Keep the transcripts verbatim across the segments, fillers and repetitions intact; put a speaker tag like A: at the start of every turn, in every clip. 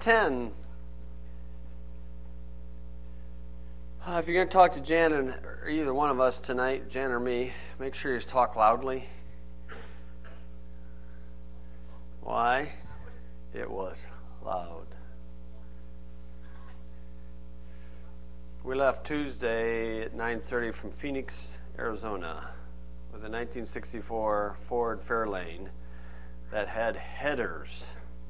A: ten. Uh, if you're going to talk to Jan and, or either one of us tonight, Jan or me, make sure you talk loudly. Why? It was loud. We left Tuesday at nine thirty from Phoenix, Arizona, with a nineteen sixty-four Ford Fairlane that had headers.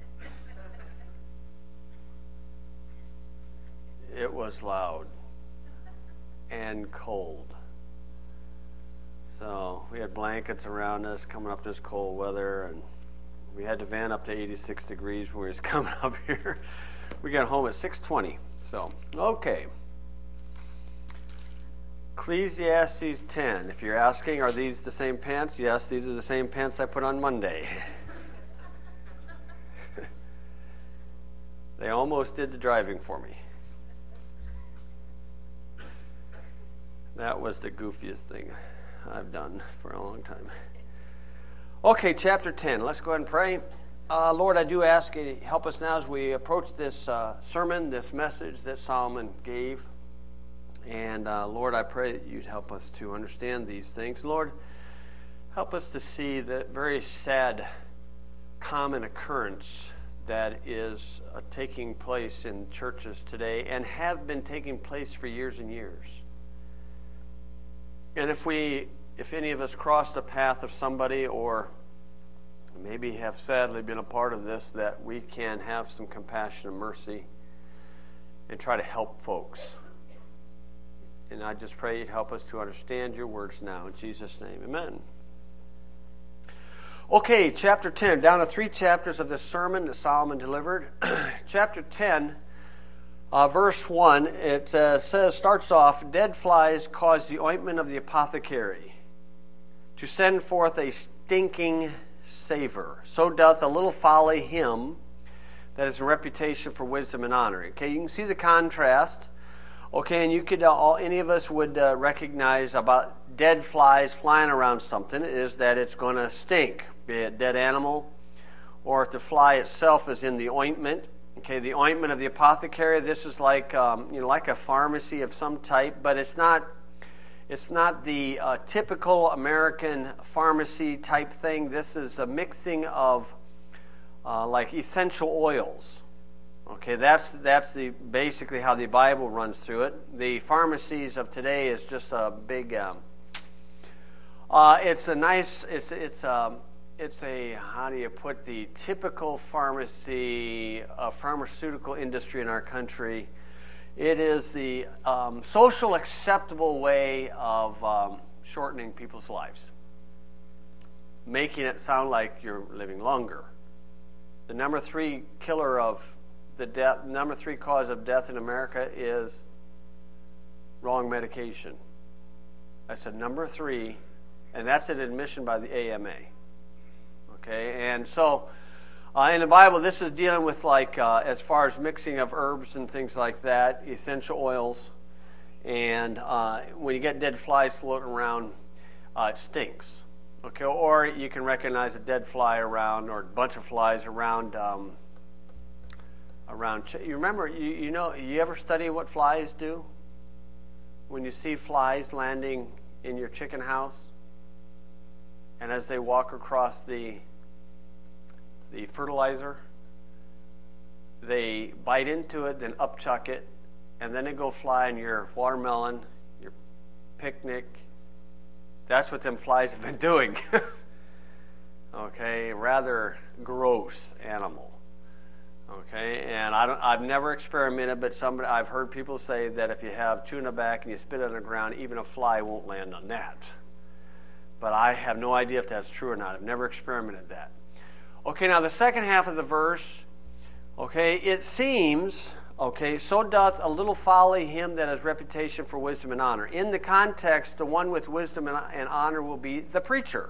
A: It was loud and cold. So we had blankets around us coming up this cold weather, and we had to van up to eighty-six degrees when we was coming up here. We got home at six twenty. So, okay. Ecclesiastes ten. If you're asking, are these the same pants? Yes, these are the same pants I put on Monday. They almost did the driving for me. That was the goofiest thing I've done for a long time. Okay, chapter ten. Let's go ahead and pray. Uh, Lord, I do ask you to help us now as we approach this uh, sermon, this message that Solomon gave. And uh, Lord, I pray that you'd help us to understand these things. Lord, help us to see the very sad common occurrence that is uh, taking place in churches today and have been taking place for years and years. And if we, if any of us cross the path of somebody or maybe have sadly been a part of this, that we can have some compassion and mercy and try to help folks. And I just pray you'd help us to understand your words now. In Jesus' name, amen. Okay, chapter ten. Down to three chapters of this sermon that Solomon delivered. Chapter ten, uh, verse one, it uh, says, starts off, dead flies cause the ointment of the apothecary to send forth a stinking savor. So doth a little folly him that is a reputation for wisdom and honor. Okay, you can see the contrast. Okay, and you could, uh, all, any of us would uh, recognize about dead flies flying around something is that it's going to stink, be it a dead animal, or if the fly itself is in the ointment. Okay, the ointment of the apothecary. This is like, um, you know, like a pharmacy of some type, but it's not. It's not the uh, typical American pharmacy type thing. This is a mixing of uh, like essential oils. Okay, that's that's the basically how the Bible runs through it. The pharmacies of today is just a big. Um, uh, it's a nice. It's it's um it's a how do you put the typical pharmacy uh, pharmaceutical industry in our country. It is the um, social acceptable way of um, shortening people's lives, making it sound like you're living longer. The number three killer of The death, number three cause of death in America is wrong medication. That's a number three, and that's an admission by the A M A. Okay, and so uh, in the Bible, this is dealing with like uh, as far as mixing of herbs and things like that, essential oils, and uh, when you get dead flies floating around, uh, it stinks. Okay, or you can recognize a dead fly around or a bunch of flies around. Um, Around, you remember, you, you know, you ever study what flies do? When you see flies landing in your chicken house, and as they walk across the the fertilizer, they bite into it, then upchuck it, and then they go fly in your watermelon, your picnic. That's what them flies have been doing. Okay, rather gross animal. Okay, and I don't, I've never experimented, but somebody, I've heard people say that if you have tuna back and you spit it on the ground, even a fly won't land on that. But I have no idea if that's true or not. I've never experimented that. Okay, now the second half of the verse, okay, it seems, okay, so doth a little folly him that has reputation for wisdom and honor. In the context, the one with wisdom and, and honor will be the preacher.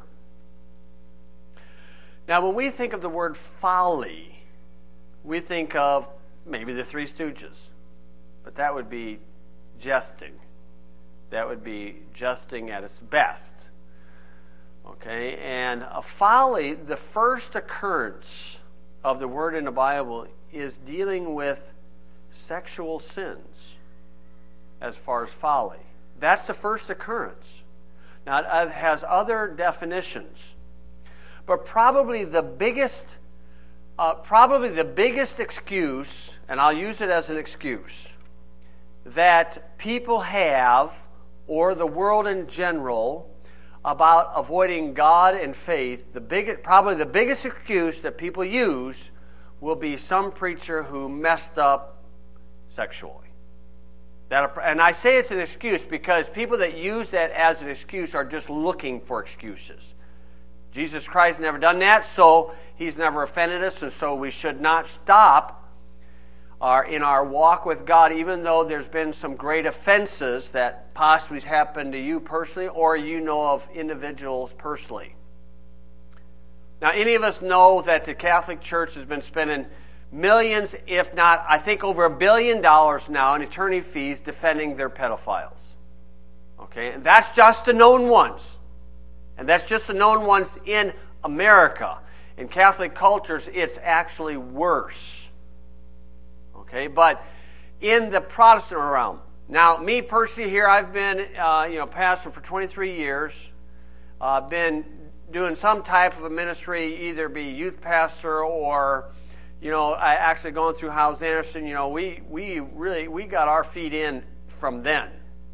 A: Now, when we think of the word folly, we think of maybe the Three Stooges, but that would be jesting. That would be jesting at its best. Okay, and a folly, the first occurrence of the word in the Bible is dealing with sexual sins as far as folly. That's the first occurrence. Now, it has other definitions, but probably the biggest, uh, probably the biggest excuse, and I'll use it as an excuse, that people have, or the world in general, about avoiding God and faith, the big, probably the biggest excuse that people use will be some preacher who messed up sexually. That, and I say it's an excuse because people that use that as an excuse are just looking for excuses. Jesus Christ never done that, so he's never offended us, and so we should not stop our, in our walk with God, even though there's been some great offenses that possibly happened to you personally or you know of individuals personally. Now, any of us know that the Catholic Church has been spending millions, if not, I think over a billion dollars now in attorney fees defending their pedophiles. Okay, and that's just the known ones. And that's just the known ones in America. In Catholic cultures, it's actually worse. Okay, but in the Protestant realm, now me personally here, I've been uh, you know pastor for twenty-three years. I've uh, been doing some type of a ministry, either be youth pastor or you know I actually going through Hyles Anderson. You know we we really we got our feet in from then.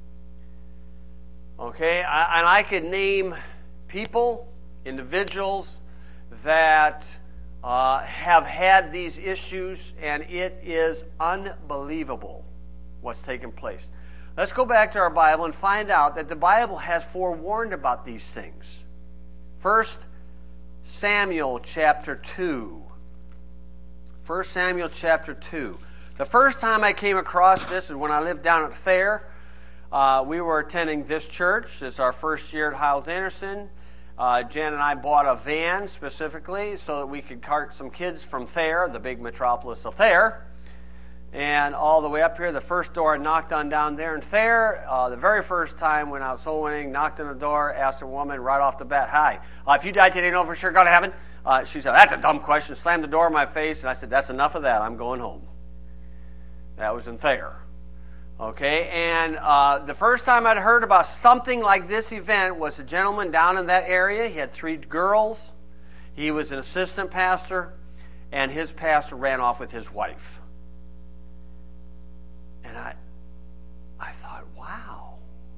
A: Okay, I, and I could name people, individuals that uh, have had these issues, and it is unbelievable what's taken place. Let's go back to our Bible and find out that the Bible has forewarned about these things. First Samuel chapter two. First Samuel chapter two. The first time I came across this is when I lived down at Thayer. Uh, we were attending this church. It's our first year at Hyles Anderson. Uh, Jan and I bought a van specifically so that we could cart some kids from Thayer, the big metropolis of Thayer, and all the way up here. The first door I knocked on down there in Thayer, uh, the very first time when I was soul winning, knocked on the door, asked a woman right off the bat, "Hi, uh, if you died today, you know for sure go to heaven?" Uh, she said, "That's a dumb question," slammed the door in my face, and I said, "That's enough of that. I'm going home." That was in Thayer. Okay, and uh, the first time I'd heard about something like this event was a gentleman down in that area. He had three girls. He was an assistant pastor, and his pastor ran off with his wife. And I, I thought, wow.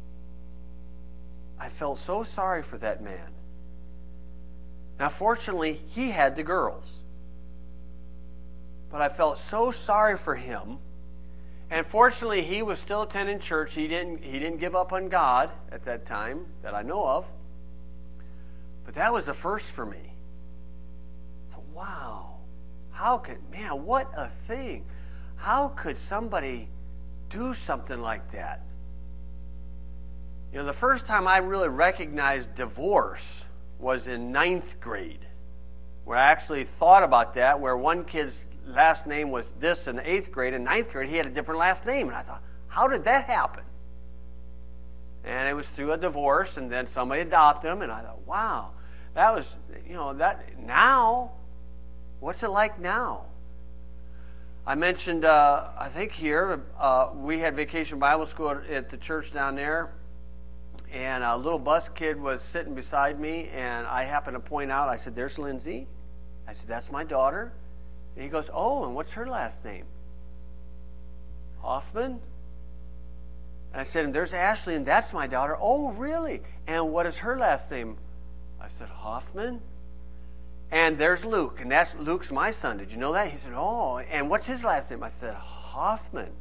A: I felt so sorry for that man. Now, fortunately, he had the girls. But I felt so sorry for him. And fortunately, he was still attending church. He didn't, he didn't give up on God at that time that I know of. But that was the first for me. So, wow. How could, man, what a thing. How could somebody do something like that? You know, the first time I really recognized divorce was in ninth grade, where I actually thought about that, where one kid's last name was this in eighth grade. In ninth grade, he had a different last name. And I thought, how did that happen? And it was through a divorce, and then somebody adopted him. And I thought, wow, that was, you know, that now, what's it like now? I mentioned, uh, I think here, uh, we had Vacation Bible School at the church down there. And a little bus kid was sitting beside me, and I happened to point out, I said, "There's Lindsay." I said, "That's my daughter." And he goes, "Oh, and what's her last name?" "Hoffman." And I said, "And there's Ashley, and that's my daughter." "Oh, really? And what is her last name?" I said, "Hoffman." "And there's Luke, and that's Luke's my son. Did you know that?" He said, "Oh, and what's his last name?" I said, "Hoffman."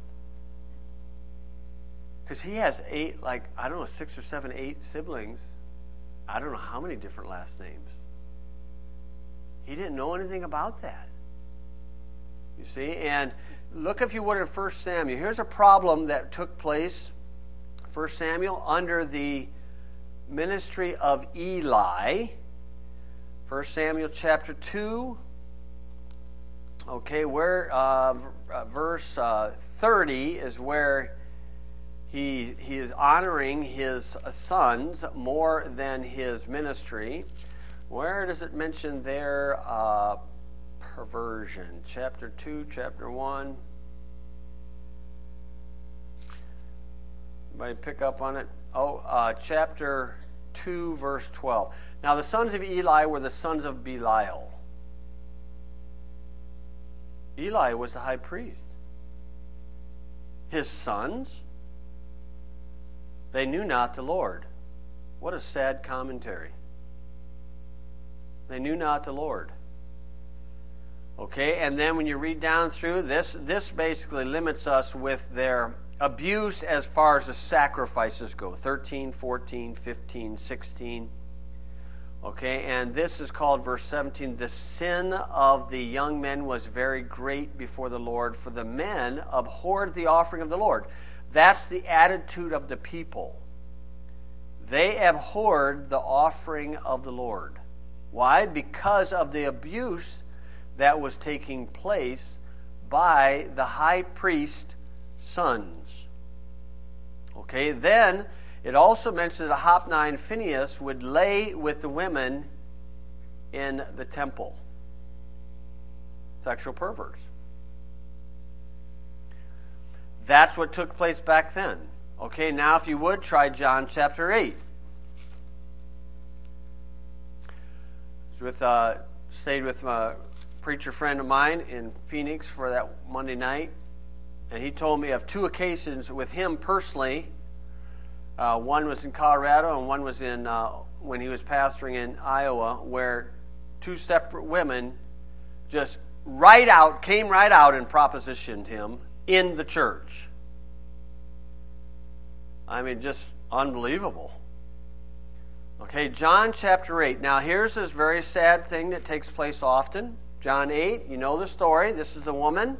A: Because he has eight, like, I don't know, six or seven, eight siblings. I don't know how many different last names. He didn't know anything about that. You see, and look, if you would, at First Samuel. Here's a problem that took place, First Samuel, under the ministry of Eli. First Samuel chapter two. Okay, where uh, verse uh, thirty is where he he is honoring his sons more than his ministry. Where does it mention there? Uh, perversion. Chapter two, chapter one. Anybody pick up on it? Oh, uh, chapter two, verse twelve. Now the sons of Eli were the sons of Belial. Eli was the high priest. His sons, they knew not the Lord. What a sad commentary. They knew not the Lord. Okay, and then when you read down through this, this basically limits us with their abuse as far as the sacrifices go. thirteen, fourteen, fifteen, sixteen. Okay, and this is called verse seventeen. The sin of the young men was very great before the Lord, for the men abhorred the offering of the Lord. That's the attitude of the people. They abhorred the offering of the Lord. Why? Because of the abuse that was taking place by the high priest's sons. Okay, then it also mentions that Hophni and Phinehas would lay with the women in the temple. Sexual perverts. That's what took place back then. Okay, now if you would, try John chapter eight. With uh, stayed with a preacher friend of mine in Phoenix for that Monday night, and he told me of two occasions with him personally. Uh, one was in Colorado, and one was in uh, when he was pastoring in Iowa, where two separate women just right out came right out and propositioned him in the church. I mean, just unbelievable. Okay, John chapter eight. Now here's this very sad thing that takes place often. John eight, you know the story. This is the woman.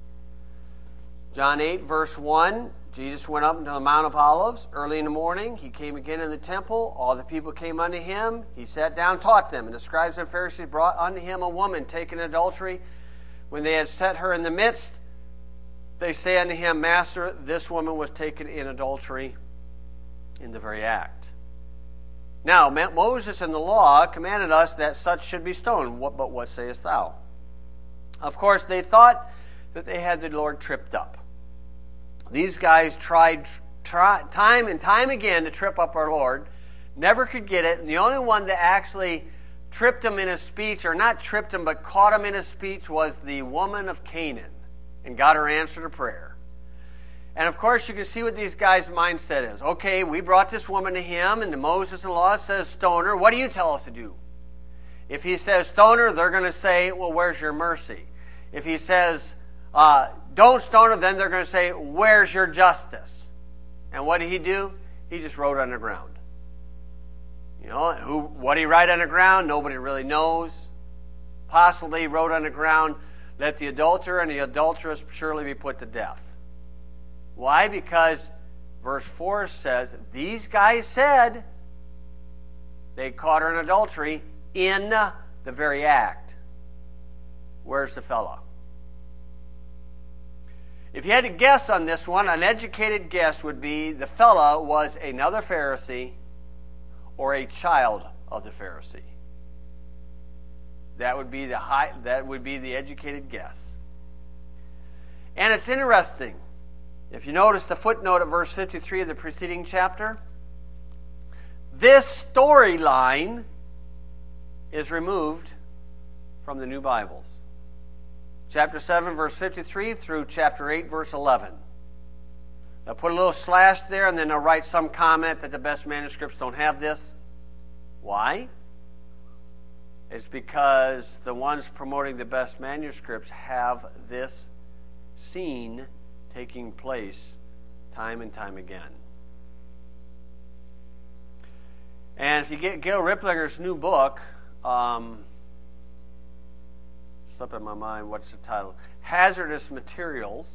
A: John eight, verse one. Jesus went up into the Mount of Olives early in the morning. He came again in the temple. All the people came unto him. He sat down, taught them. And the scribes and Pharisees brought unto him a woman taken in adultery. When they had set her in the midst, they say unto him, Master, this woman was taken in adultery in the very act. Now, Moses in the law commanded us that such should be stoned. What, but what sayest thou? Of course, they thought that they had the Lord tripped up. These guys tried try, time and time again to trip up our Lord, never could get it, and the only one that actually tripped him in his speech, or not tripped him, but caught him in his speech, was the woman of Canaan, and got her answer to prayer. And of course, you can see what these guys' mindset is. Okay, we brought this woman to him, and the Moses in the law says stone her. What do you tell us to do? If he says stone her, they're going to say, well, where's your mercy? If he says, uh, don't stone her, then they're going to say, where's your justice? And what did he do? He just wrote on the ground. You know, who? What did he write on the ground? Nobody really knows. Possibly he wrote on the ground, let the adulterer and the adulteress surely be put to death. Why? Because verse four says, these guys said they caught her in adultery in the very act. Where's the fellow? If you had to guess on this one, an educated guess would be the fellow was another Pharisee or a child of the Pharisee. That would be the high, that would be the educated guess. And it's interesting. If you notice the footnote of verse fifty-three of the preceding chapter, this storyline is removed from the New Bibles. Chapter seven, verse fifty-three through chapter eight, verse eleven. They'll put a little slash there, and then they'll write some comment that the best manuscripts don't have this. Why? It's because the ones promoting the best manuscripts have this scene taking place time and time again. And if you get Gail Riplinger's new book, um, slip in my mind, what's the title? Hazardous Materials.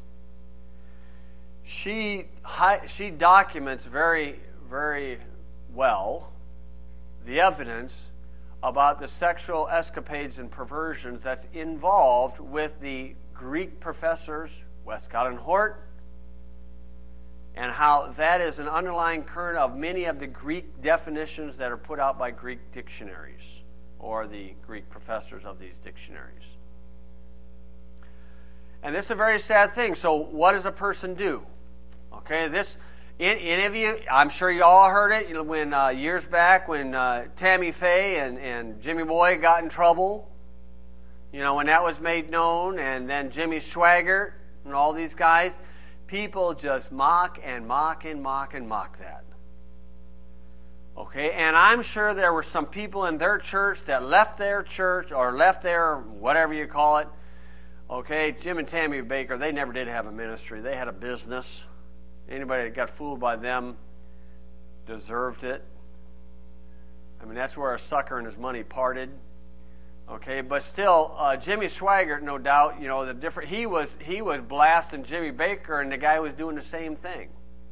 A: She she documents very, very well the evidence about the sexual escapades and perversions that's involved with the Greek professors, Westcott and Hort, and how that is an underlying current of many of the Greek definitions that are put out by Greek dictionaries or the Greek professors of these dictionaries. And this is a very sad thing. So what does a person do? Okay, this, any of you, I'm sure you all heard it when uh, years back when uh, Tammy Faye and, and Jimmy Boy got in trouble. You know, when that was made known, and then Jimmy Swaggart and all these guys, people just mock and mock and mock and mock that. Okay, and I'm sure there were some people in their church that left their church or left their, whatever you call it. Okay, Jim and Tammy Baker, they never did have a ministry. They had a business. Anybody that got fooled by them deserved it. I mean, that's where a sucker and his money parted. Okay, but still, uh, Jimmy Swaggart, no doubt, you know, the different. He was he was blasting Jimmy Baker, and the guy was doing the same thing.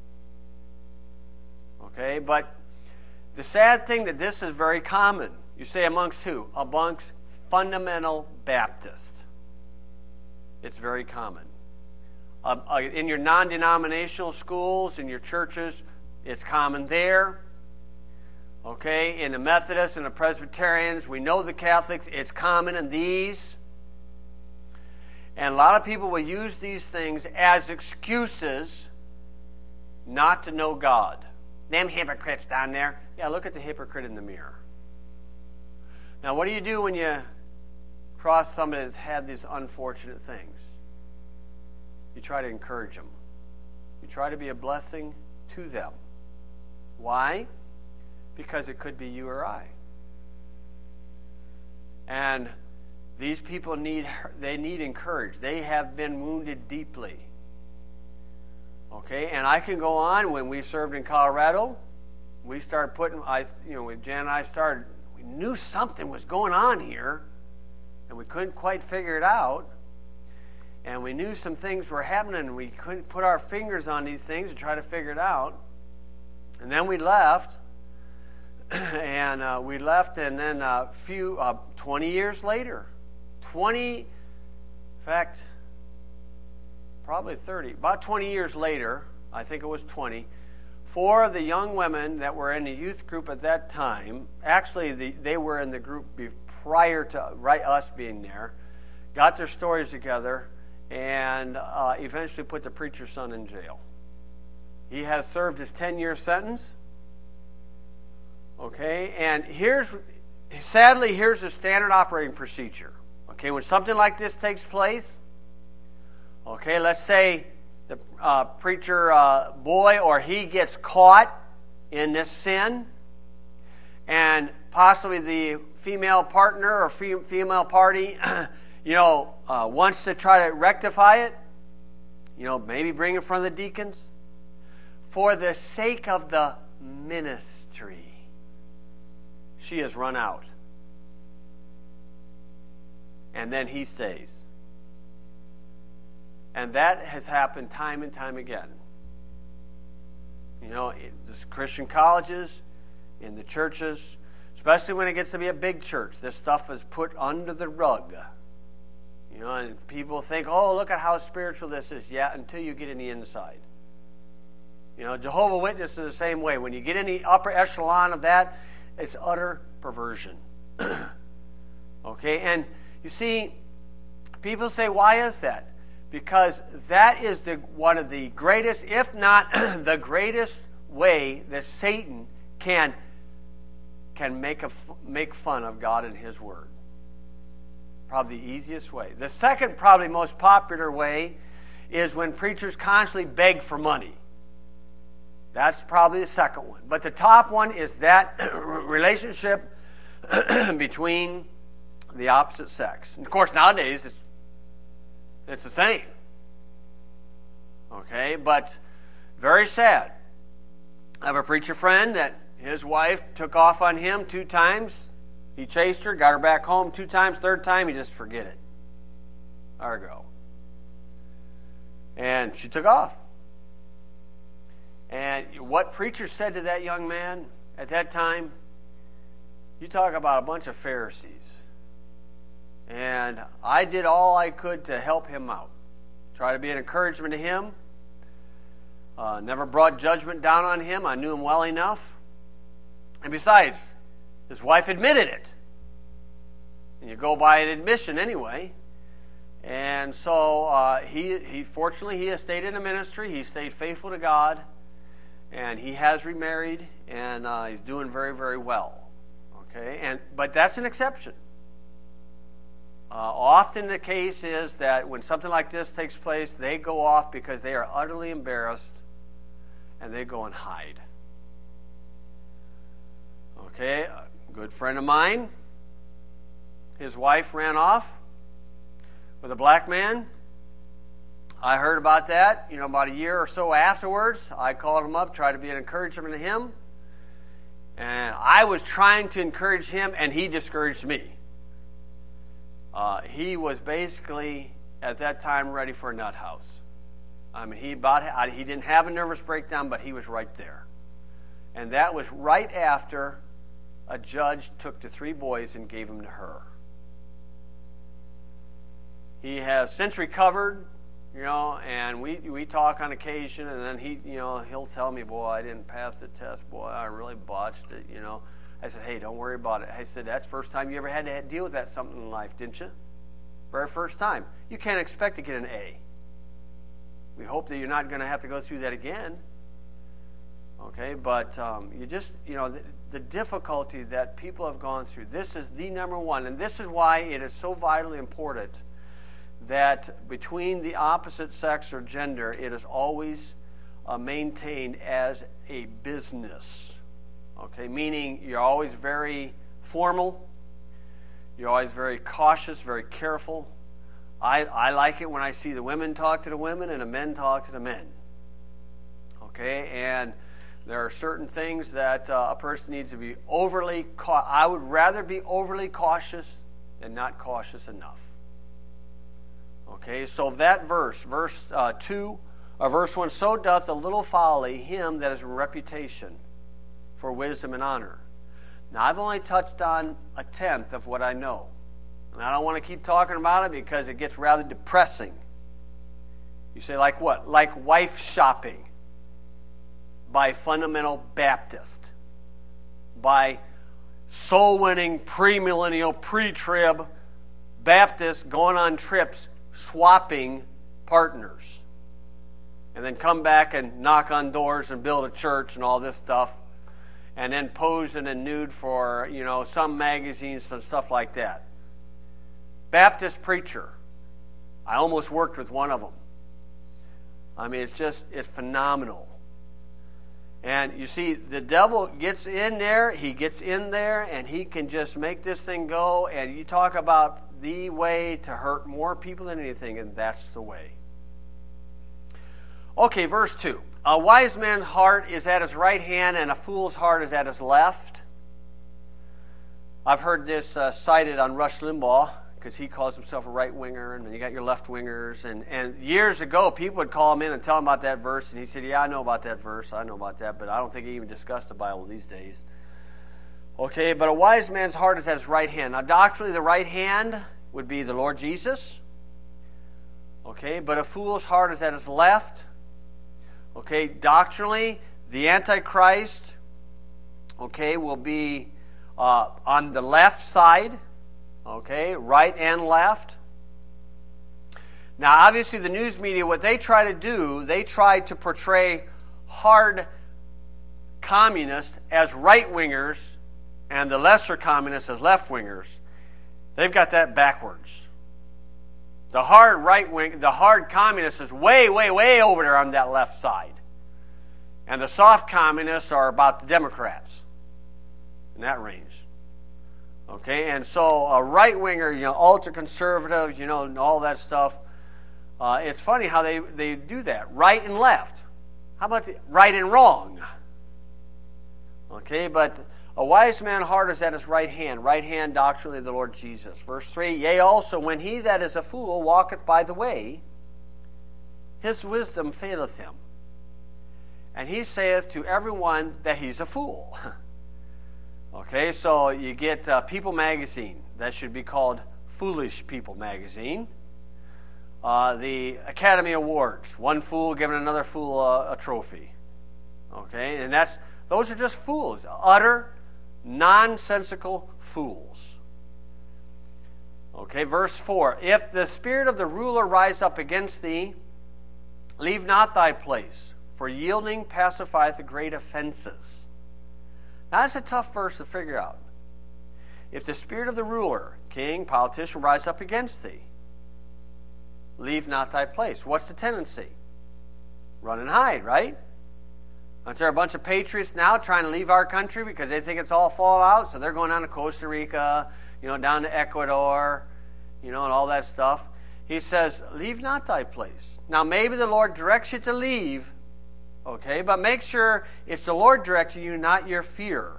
A: Okay, but the sad thing that this is very common. You say amongst who? Amongst fundamental Baptists. It's very common. Uh, uh, in your non-denominational schools, in your churches, it's common there. Okay, in the Methodists and the Presbyterians, we know the Catholics, it's common in these. And a lot of people will use these things as excuses not to know God. Them hypocrites down there. Yeah, look at the hypocrite in the mirror. Now, what do you do when you cross somebody that's had these unfortunate things? You try to encourage them. You try to be a blessing to them. Why? Because it could be you or I. And these people need, they need encouraged. They have been wounded deeply. Okay, and I can go on. When we served in Colorado, we started putting, I, you know, when Jan and I started, we knew something was going on here, and we couldn't quite figure it out. And we knew some things were happening, and we couldn't put our fingers on these things to try to figure it out. And then we left. And uh, we left, and then a uh, few, uh, twenty years later, twenty, in fact, probably thirty, about twenty years later, I think it was twenty, four of the young women that were in the youth group at that time, actually the, they were in the group be, prior to right, us being there, got their stories together, and uh, eventually put the preacher's son in jail. He has served his ten-year sentence. Okay, and here's, sadly, here's the standard operating procedure. Okay, when something like this takes place, okay, let's say the uh, preacher uh, boy or he gets caught in this sin, and possibly the female partner or fem- female party, you know, uh, wants to try to rectify it, you know, maybe bring it in front of the deacons, for the sake of the ministry. She has run out. And then he stays. And that has happened time and time again. You know, in the Christian colleges, in the churches, especially when it gets to be a big church, this stuff is put under the rug. You know, and people think, oh, look at how spiritual this is. Yeah, until you get in the inside. You know, Jehovah's Witnesses is the same way. When you get in the upper echelon of that, it's utter perversion. Okay, and you see, people say, why is that? Because that is the one of the greatest, if not the greatest way that Satan can, can make, a, make fun of God and His Word. Probably the easiest way. The second, probably most popular way, is when preachers constantly beg for money. That's probably the second one. But the top one is that relationship between the opposite sex. And of course, nowadays, it's, it's the same. Okay, but very sad. I have a preacher friend that his wife took off on him two times. He chased her, got her back home two times. Third time, he just forget it. Let her go. And she took off. And what preacher said to that young man at that time, you talk about a bunch of Pharisees. And I did all I could to help him out. Try to be an encouragement to him. Uh, never brought judgment down on him. I knew him well enough. And besides, his wife admitted it. And you go by an admission anyway. And so uh, he, he, fortunately, he has stayed in the ministry. He stayed faithful to God. And he has remarried, and uh, he's doing very, very well. Okay, and but that's an exception. Uh, often the case is that when something like this takes place, they go off because they are utterly embarrassed, and they go and hide. Okay, a good friend of mine, his wife ran off with a black man. I heard about that, you know, about a year or so afterwards. I called him up, tried to be an encouragement to him. And I was trying to encourage him, and he discouraged me. Uh, he was basically, at that time, ready for a nut house. I mean, he, about, he didn't have a nervous breakdown, but he was right there. And that was right after a judge took the three boys and gave them to her. He has since recovered. You know, and we we talk on occasion, and then he, you know, he'll tell me, boy, I didn't pass the test, boy, I really botched it, you know. I said, hey, don't worry about it. I said, that's the first time you ever had to deal with that something in life, didn't you? Very first time. You can't expect to get an A. We hope that you're not going to have to go through that again. Okay, but um, you just, you know, the, the difficulty that people have gone through, this is the number one, and this is why it is so vitally important that between the opposite sex or gender, it is always uh, maintained as a business. Okay, meaning you're always very formal, you're always very cautious, very careful. I, I like it when I see the women talk to the women and the men talk to the men. Okay, and there are certain things that uh, a person needs to be overly cautious. I would rather be overly cautious than not cautious enough. Okay, so that verse, verse uh, two, or verse one, so doth a little folly him that is in reputation for wisdom and honor. Now, I've only touched on a tenth of what I know. And I don't want to keep talking about it because it gets rather depressing. You say, like what? Like wife shopping by fundamental Baptist, by soul-winning, premillennial, pre-trib Baptists going on trips swapping partners, and then come back and knock on doors and build a church and all this stuff, and then pose in a nude for, you know, some magazines and stuff like that. Baptist preacher. I almost worked with one of them. I mean, it's just, it's phenomenal. And you see, the devil gets in there, he gets in there, and he can just make this thing go, and you talk about the way to hurt more people than anything, and that's the way. Okay, verse two. A wise man's heart is at his right hand, and a fool's heart is at his left. I've heard this uh, cited on Rush Limbaugh, because he calls himself a right-winger, and then you got your left-wingers. And, and years ago, people would call him in and tell him about that verse, and he said, yeah, I know about that verse, I know about that, but I don't think he even discussed the Bible these days. Okay, but a wise man's heart is at his right hand. Now, doctrinally, the right hand would be the Lord Jesus. Okay, but a fool's heart is at his left. Okay, doctrinally, the Antichrist, okay, will be uh, on the left side. Okay, right and left. Now, obviously, the news media, what they try to do, they try to portray hard communists as right-wingers and the lesser communists as left-wingers. They've got that backwards. The hard right-wing, the hard communist is way, way, way over there on that left side. And the soft communists are about the Democrats in that range. Okay, and so a right-winger, you know, ultra-conservative, you know, and all that stuff, uh, it's funny how they, they do that, right and left. How about the right and wrong? Okay, but a wise man's heart is at his right hand, right hand doctrinally the Lord Jesus. Verse three, yea, also, when he that is a fool walketh by the way, his wisdom faileth him. And he saith to everyone that he's a fool. Okay, so you get uh, People Magazine. That should be called Foolish People Magazine. Uh, the Academy Awards. One fool giving another fool a, a trophy. Okay, and that's those are just fools. Utter, nonsensical fools. Okay, verse four. If the spirit of the ruler rise up against thee, leave not thy place, for yielding pacifieth the great offenses. Now, that's a tough verse to figure out. If the spirit of the ruler, king, politician, rise up against thee, leave not thy place. What's the tendency? Run and hide, right? Aren't there a bunch of patriots now trying to leave our country because they think it's all fallout? So they're going down to Costa Rica, you know, down to Ecuador, you know, and all that stuff. He says, leave not thy place. Now, maybe the Lord directs you to leave, okay, but make sure it's the Lord directing you, not your fear.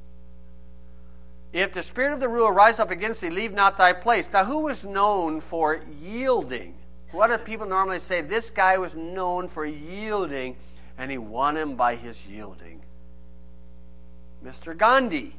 A: If the spirit of the ruler rise up against thee, leave not thy place. Now, who was known for yielding? What do people normally say? This guy was known for yielding, and he won him by his yielding. Mister Gandhi.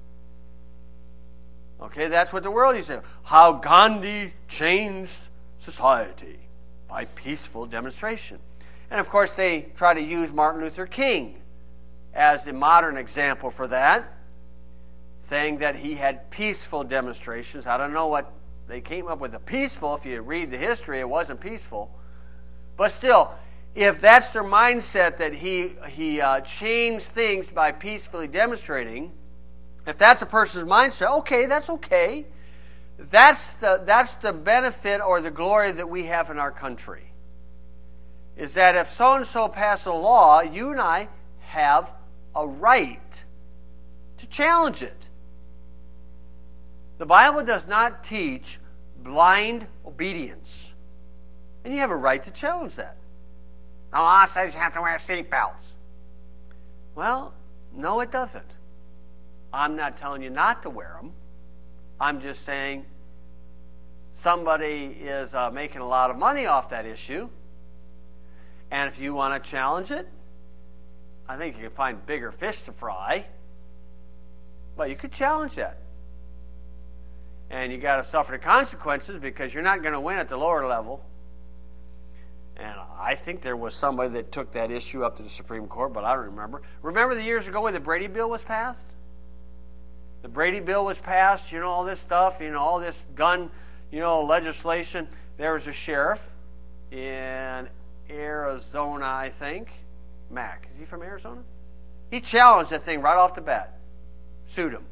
A: Okay, that's what the world used to say. How Gandhi changed society by peaceful demonstration. And of course, they try to use Martin Luther King as the modern example for that, saying that he had peaceful demonstrations. I don't know what they came up with. The peaceful, if you read the history, it wasn't peaceful. But still, if that's their mindset, that he, he uh, changed things by peacefully demonstrating, if that's a person's mindset, okay, that's okay. That's the, that's the benefit or the glory that we have in our country. Is that if so-and-so passes a law, you and I have a right to challenge it. The Bible does not teach blind obedience. And you have a right to challenge that. The law says you have to wear seatbelts. Well, no, it doesn't. I'm not telling you not to wear them. I'm just saying somebody is uh, making a lot of money off that issue. And if you want to challenge it, I think you can find bigger fish to fry. But you could challenge that. And you got to suffer the consequences because you're not going to win at the lower level. And I think there was somebody that took that issue up to the Supreme Court, but I don't remember. Remember the years ago when the Brady Bill was passed? The Brady Bill was passed, you know, all this stuff, you know, all this gun, you know, legislation. There was a sheriff in Arizona, I think. Mac, is he from Arizona? He challenged the thing right off the bat. Sued him.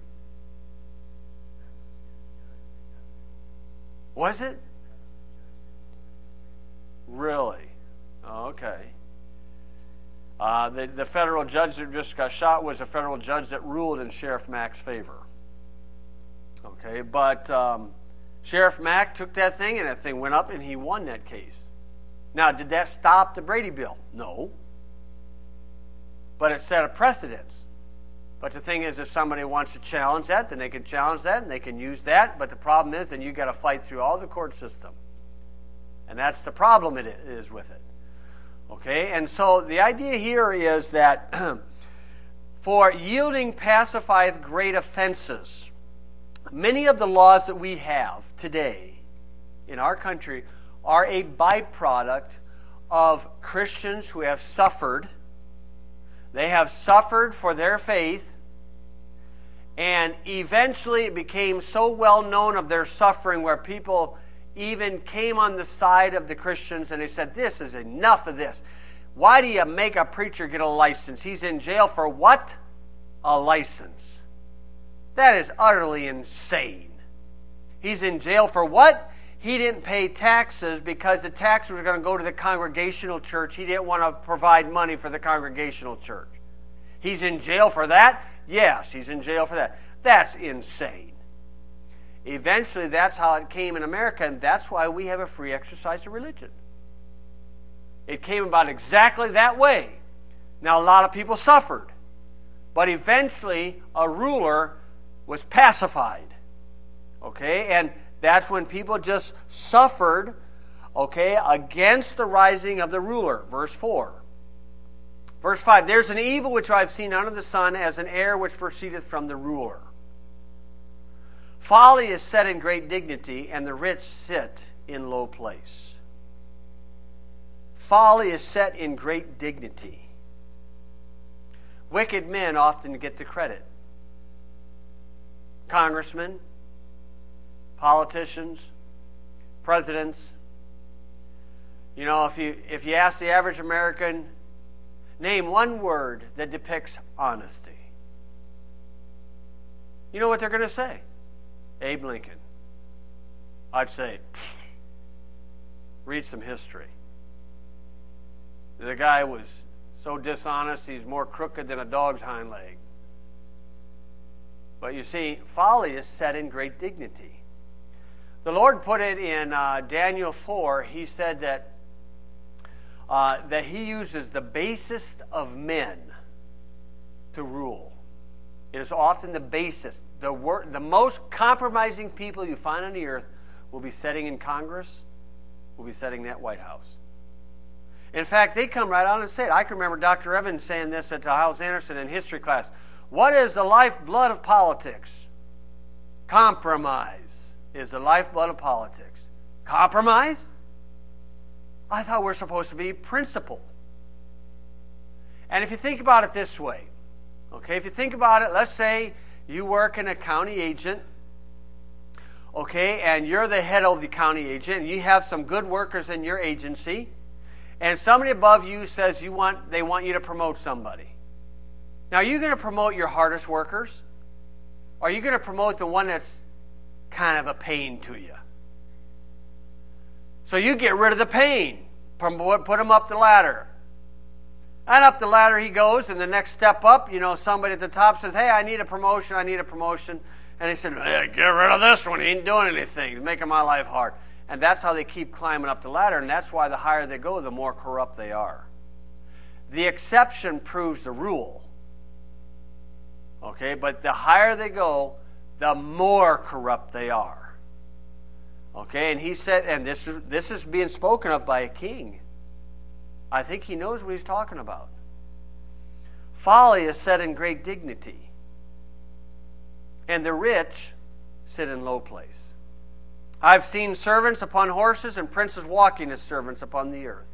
A: Was it? Really? Oh, okay. Uh, the, the federal judge that just got shot was a federal judge that ruled in Sheriff Mack's favor. Okay, but um, Sheriff Mack took that thing, and that thing went up, and he won that case. Now, did that stop the Brady Bill? No. But it set a precedence. But the thing is, if somebody wants to challenge that, then they can challenge that, and they can use that. But the problem is, then you've got to fight through all the court system. And that's the problem it is with it. Okay, and so the idea here is that for yielding pacifieth great offenses. Many of the laws that we have today in our country are a byproduct of Christians who have suffered. They have suffered for their faith, and eventually it became so well known of their suffering where people even came on the side of the Christians and they said, this is enough of this. Why do you make a preacher get a license? He's in jail for what? A license. That is utterly insane. He's in jail for what? He didn't pay taxes because the taxes were going to go to the Congregational Church. He didn't want to provide money for the Congregational Church. He's in jail for that? Yes, he's in jail for that. That's insane. Eventually, that's how it came in America, and that's why we have a free exercise of religion. It came about exactly that way. Now, a lot of people suffered, but eventually a ruler was pacified. Okay, and that's when people just suffered, okay, against the rising of the ruler. Verse four. Verse five, there's an evil which I have seen under the sun, as an error which proceedeth from the ruler. Folly is set in great dignity, and the rich sit in low place. Folly is set in great dignity. Wicked men often get the credit. Congressmen, politicians, presidents. You know, if you if you ask the average American, name one word that depicts honesty, you know what they're going to say? Abe Lincoln. I'd say, read some history. The guy was so dishonest, he's more crooked than a dog's hind leg. But you see, folly is set in great dignity. The Lord put it in uh, Daniel four. He said that uh, that He uses the basest of men to rule. It is often the basest. The, wor- the most compromising people you find on the earth will be sitting in Congress, will be sitting in that White House. In fact, they come right out and say it. I can remember Doctor Evans saying this at Hyles Anderson in history class. What is the lifeblood of politics? Compromise is the lifeblood of politics. Compromise? I thought we're supposed to be principled. And if you think about it this way, okay, if you think about it, let's say you work in a county agent, okay, and you're the head of the county agent, and you have some good workers in your agency, and somebody above you says you want they want you to promote somebody. Now, are you going to promote your hardest workers? Or are you going to promote the one that's kind of a pain to you? So you get rid of the pain. Promote, put him up the ladder. And up the ladder he goes, and the next step up, you know, somebody at the top says, hey, I need a promotion, I need a promotion. And he said, hey, get rid of this one. He ain't doing anything. He's making my life hard. And that's how they keep climbing up the ladder, and that's why the higher they go, the more corrupt they are. The exception proves the rule. Okay, but the higher they go, the more corrupt they are. Okay, and he said, and this is this is being spoken of by a king. I think he knows what he's talking about. Folly is set in great dignity, and the rich sit in low place. I've seen servants upon horses and princes walking as servants upon the earth.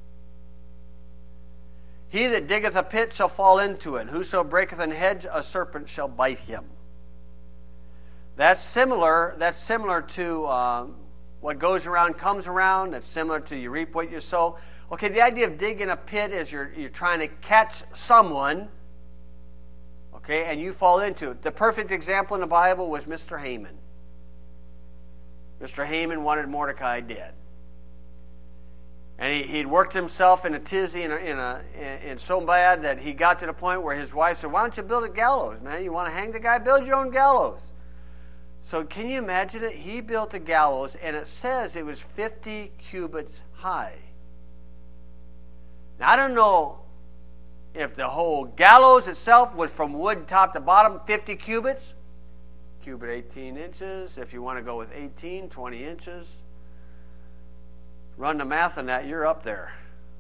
A: He that diggeth a pit shall fall into it. Whoso breaketh an hedge, a serpent shall bite him. That's similar. That's similar to uh, what goes around comes around. That's similar to you reap what you sow. Okay, the idea of digging a pit is you're you're trying to catch someone. Okay, and you fall into it. The perfect example in the Bible was Mister Haman. Mister Haman wanted Mordecai dead. And he, he'd worked himself in a tizzy in, a, in, a, in, in so bad that he got to the point where his wife said, why don't you build a gallows, man? You want to hang the guy? Build your own gallows. So can you imagine it? He built a gallows, and it says it was fifty cubits high. Now, I don't know if the whole gallows itself was from wood top to bottom, fifty cubits. Cubit eighteen inches. If you want to go with eighteen, twenty inches. Run the math on that, you're up there.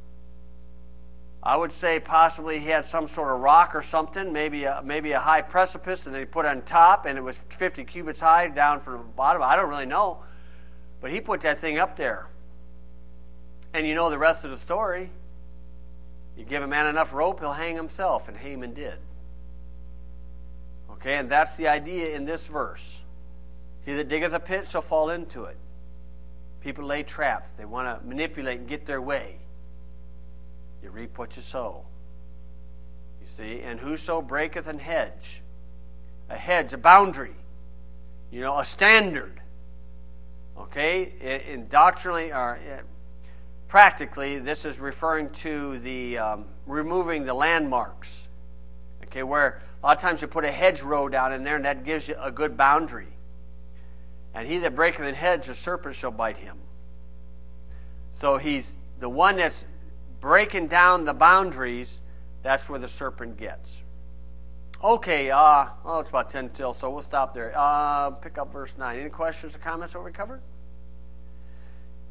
A: I would say possibly he had some sort of rock or something, maybe a, maybe a high precipice, and then he put it on top, and it was fifty cubits high down from the bottom. I don't really know. But he put that thing up there. And you know the rest of the story. You give a man enough rope, he'll hang himself, and Haman did. Okay, and that's the idea in this verse. He that diggeth a pit shall fall into it. People lay traps. They want to manipulate and get their way. You reap what you sow. You see? And whoso breaketh an hedge, a hedge, a boundary, you know, a standard. Okay? In, in doctrinally, or in, practically, this is referring to the um, removing the landmarks. Okay, where a lot of times you put a hedgerow down in there, and that gives you a good boundary. And he that breaketh an hedge, a serpent shall bite him. So he's the one that's breaking down the boundaries. That's where the serpent gets. Okay, uh, oh, it's about ten till, so we'll stop there. Uh, pick up verse nine. Any questions or comments what we covered?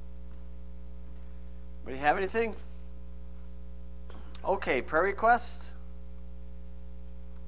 A: Anybody have anything? Okay, prayer requests?